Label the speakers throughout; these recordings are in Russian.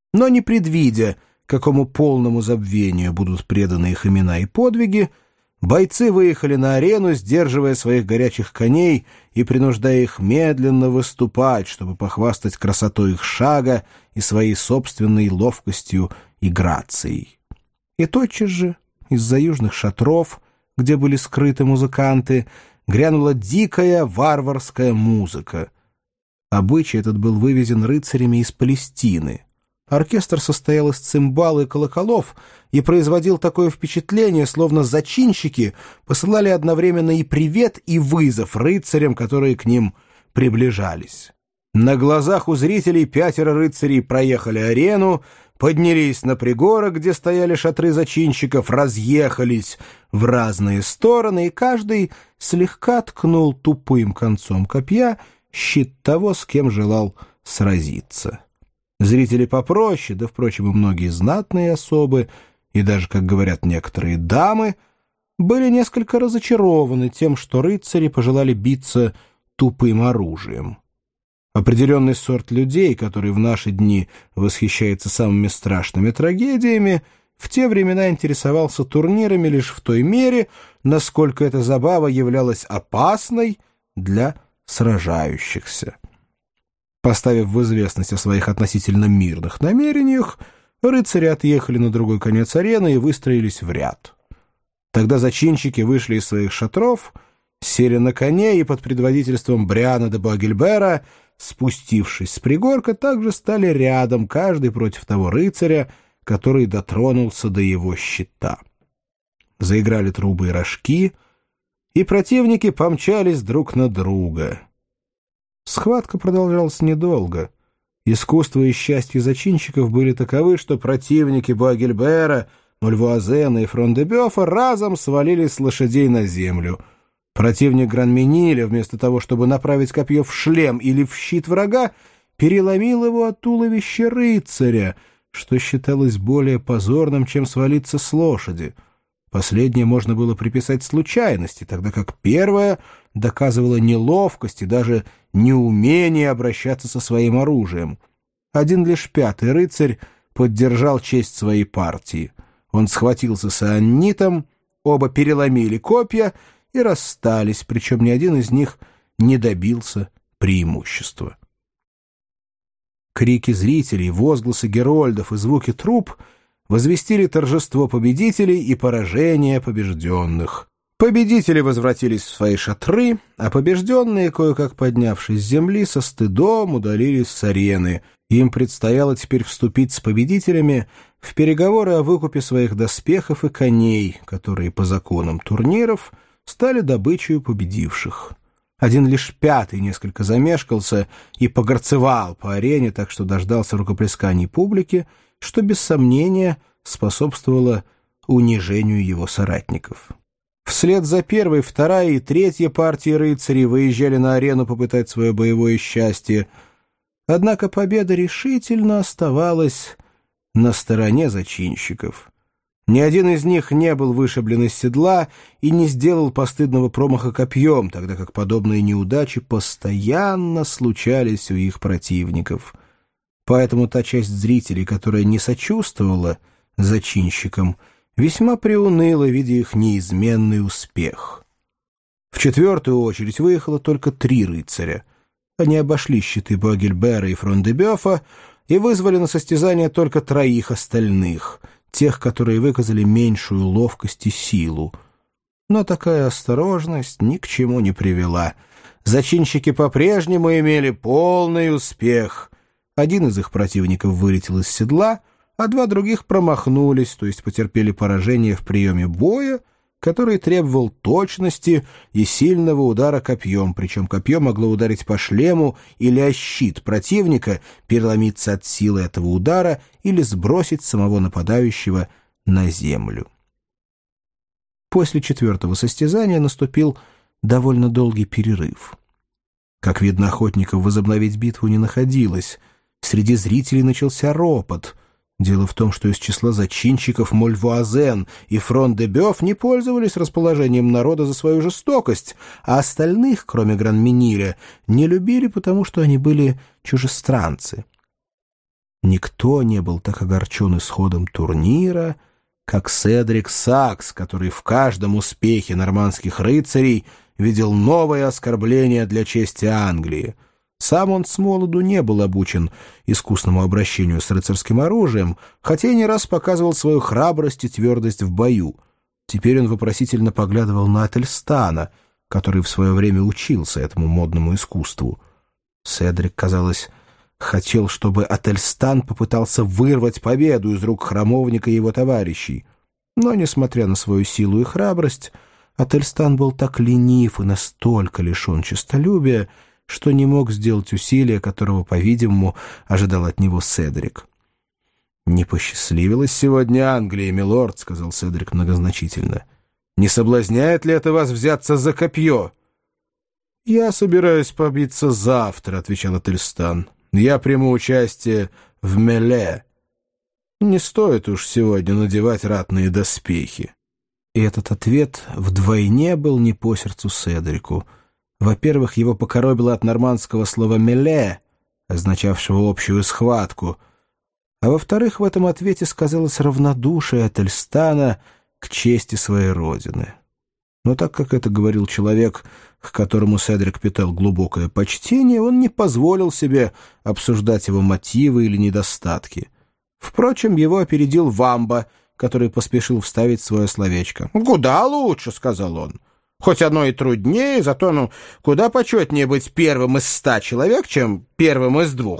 Speaker 1: Но не предвидя, какому полному забвению будут преданы их имена и подвиги, бойцы выехали на арену, сдерживая своих горячих коней и принуждая их медленно выступать, чтобы похвастать красотой их шага и своей собственной ловкостью и грацией. И тотчас же из-за южных шатров, где были скрыты музыканты, грянула дикая варварская музыка. Обычай этот был вывезен рыцарями из Палестины. Оркестр состоял из цимбал и колоколов и производил такое впечатление, словно зачинщики посылали одновременно и привет, и вызов рыцарям, которые к ним приближались. На глазах у зрителей 5 рыцарей проехали арену, поднялись на пригорок, где стояли шатры зачинщиков, разъехались в разные стороны, и каждый слегка ткнул тупым концом копья щит того, с кем желал сразиться. Зрители попроще, да, впрочем, и многие знатные особы, и даже, как говорят некоторые дамы, были несколько разочарованы тем, что рыцари пожелали биться тупым оружием. Определенный сорт людей, который в наши дни восхищается самыми страшными трагедиями, в те времена интересовался турнирами лишь в той мере, насколько эта забава являлась опасной для сражающихся. Поставив в известность о своих относительно мирных намерениях, рыцари отъехали на другой конец арены и выстроились в ряд. Тогда зачинщики вышли из своих шатров, сели на коней и под предводительством Бриана де Буагильбера, спустившись с пригорка, также стали рядом, каждый против того рыцаря, который дотронулся до его щита. Заиграли трубы и рожки, и противники помчались друг на друга. Схватка продолжалась недолго. Искусство и счастье зачинщиков были таковы, что противники Буагильбера, Мольвуазена и Фрон-де-Бёфа разом свалились с лошадей на землю. Противник Гран-Миниля, вместо того, чтобы направить копье в шлем или в щит врага, переломил его от туловища рыцаря, что считалось более позорным, чем свалиться с лошади. Последнее можно было приписать случайности, тогда как первое доказывало неловкость и даже неумение обращаться со своим оружием. Один лишь 5-й рыцарь поддержал честь своей партии. Он схватился с Аоннитом, оба переломили копья и расстались, причем ни один из них не добился преимущества. Крики зрителей, возгласы герольдов и звуки труб возвестили торжество победителей и поражение побежденных. Победители возвратились в свои шатры, а побежденные, кое-как поднявшись с земли, со стыдом удалились с арены. Им предстояло теперь вступить с победителями в переговоры о выкупе своих доспехов и коней, которые по законам турниров стали добычей победивших. Один лишь 5-й несколько замешкался и погорцевал по арене, так что дождался рукоплесканий публики, что без сомнения способствовало унижению его соратников. Вслед за 1-й, 2-я и 3-я партии рыцарей выезжали на арену попытать свое боевое счастье, однако победа решительно оставалась на стороне зачинщиков. Ни один из них не был вышиблен из седла и не сделал постыдного промаха копьем, тогда как подобные неудачи постоянно случались у их противников. Поэтому та часть зрителей, которая не сочувствовала зачинщикам, весьма приуныла, видя их неизменный успех. В 4-ю очередь выехало только 3 рыцаря. Они обошли щиты Буагильбера и Фрон-де-Бёфа и вызвали на состязание только 3 остальных, тех, которые выказали меньшую ловкость и силу. Но такая осторожность ни к чему не привела. Зачинщики по-прежнему имели полный успех. Один из их противников вылетел из седла, а 2 других промахнулись, то есть потерпели поражение в приеме боя, который требовал точности и сильного удара копьем, причем копье могло ударить по шлему или о щит противника, переломиться от силы этого удара или сбросить самого нападающего на землю. После 4-го состязания наступил довольно долгий перерыв. Как видно, охотников возобновить битву не находилось. Среди зрителей начался ропот. Дело в том, что из числа зачинщиков Мольвуазен и Фрон-де-Бёф не пользовались расположением народа за свою жестокость, а остальных, кроме Гран-Миниля, не любили, потому что они были чужестранцы. Никто не был так огорчен исходом турнира, как Седрик Сакс, который в каждом успехе нормандских рыцарей видел новое оскорбление для чести Англии. Сам он с молоду не был обучен искусному обращению с рыцарским оружием, хотя и не раз показывал свою храбрость и твердость в бою. Теперь он вопросительно поглядывал на Ательстана, который в свое время учился этому модному искусству. Седрик, казалось, хотел, чтобы Ательстан попытался вырвать победу из рук храмовника и его товарищей. Но, несмотря на свою силу и храбрость, Ательстан был так ленив и настолько лишен честолюбия, что не мог сделать усилия, которого, по-видимому, ожидал от него Седрик. «Не посчастливилась сегодня Англия, милорд», — сказал Седрик многозначительно. «Не соблазняет ли это вас взяться за копье?» «Я собираюсь побиться завтра», — отвечал Ательстан. «Я приму участие в меле. Не стоит уж сегодня надевать ратные доспехи». И этот ответ вдвойне был не по сердцу Седрику. Во-первых, его покоробило от нормандского слова «меле», означавшего общую схватку, а во-вторых, в этом ответе сказалось равнодушие Ательстана к чести своей родины. Но так как это говорил человек, к которому Седрик питал глубокое почтение, он не позволил себе обсуждать его мотивы или недостатки. Впрочем, его опередил Вамба, который поспешил вставить свое словечко. «Куда лучше», — сказал он. «Хоть оно и труднее, зато куда почетнее быть первым из 100 человек, чем первым из 2».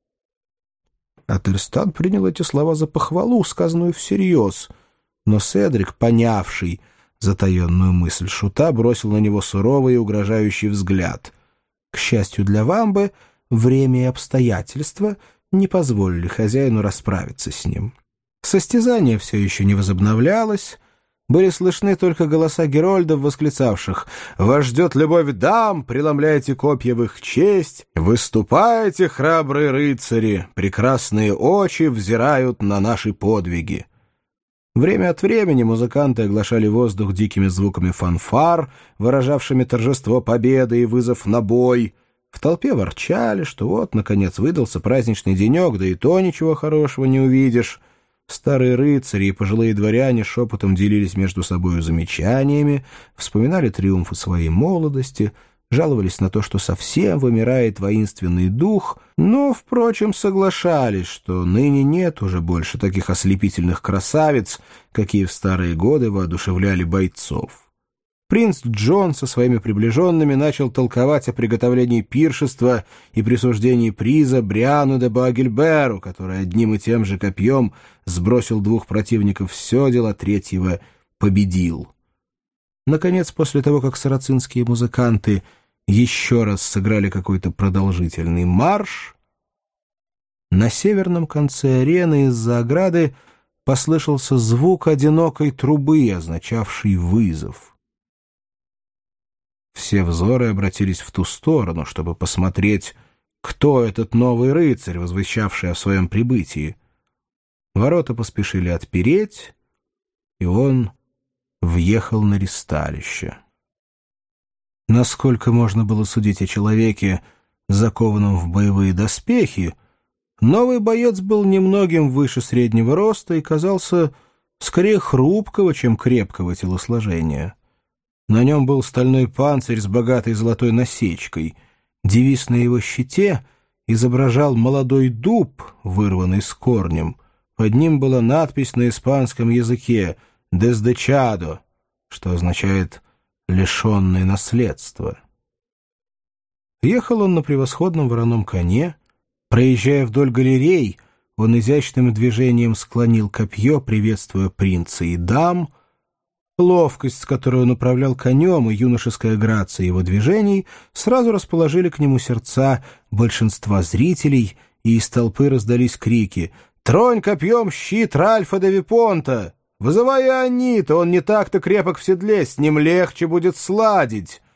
Speaker 1: Ательстан принял эти слова за похвалу, сказанную всерьез, но Седрик, понявший затаенную мысль шута, бросил на него суровый и угрожающий взгляд. К счастью для Вамбы, время и обстоятельства не позволили хозяину расправиться с ним. Состязание все еще не возобновлялось, были слышны только голоса герольдов, восклицавших: «Вас ждет любовь дам, преломляйте копья в их честь! Выступайте, храбрые рыцари! Прекрасные очи взирают на наши подвиги!» Время от времени музыканты оглашали воздух дикими звуками фанфар, выражавшими торжество победы и вызов на бой. В толпе ворчали, что вот, наконец, выдался праздничный денек, да и то ничего хорошего не увидишь. Старые рыцари и пожилые дворяне шепотом делились между собою замечаниями, вспоминали триумфы своей молодости, жаловались на то, что совсем вымирает воинственный дух, но, впрочем, соглашались, что ныне нет уже больше таких ослепительных красавиц, какие в старые годы воодушевляли бойцов. Принц Джон со своими приближенными начал толковать о приготовлении пиршества и присуждении приза Бриану де Багельберу, который одним и тем же копьем сбросил 2 противников в седел, а 3-го победил. Наконец, после того, как сарацинские музыканты еще раз сыграли какой-то продолжительный марш, на северном конце арены из-за ограды послышался звук одинокой трубы, означавший вызов. Все взоры обратились в ту сторону, чтобы посмотреть, кто этот новый рыцарь, возвещавший о своем прибытии. Ворота поспешили отпереть, и он въехал на ристалище. Насколько можно было судить о человеке, закованном в боевые доспехи, новый боец был немногим выше среднего роста и казался скорее хрупкого, чем крепкого телосложения. На нем был стальной панцирь с богатой золотой насечкой. Девиз на его щите изображал молодой дуб, вырванный с корнем. Под ним была надпись на испанском языке «Desdechado», что означает «лишенный наследства». Ехал он на превосходном вороном коне. Проезжая вдоль галерей, он изящным движением склонил копье, приветствуя принца и дам. Ловкость, с которой он управлял конем, и юношеская грация его движений сразу расположили к нему сердца большинства зрителей, и из толпы раздались крики: «Тронь копьем щит Ральфа де Випонта! Вызывай Ионита, он не так-то крепок в седле, с ним легче будет сладить!»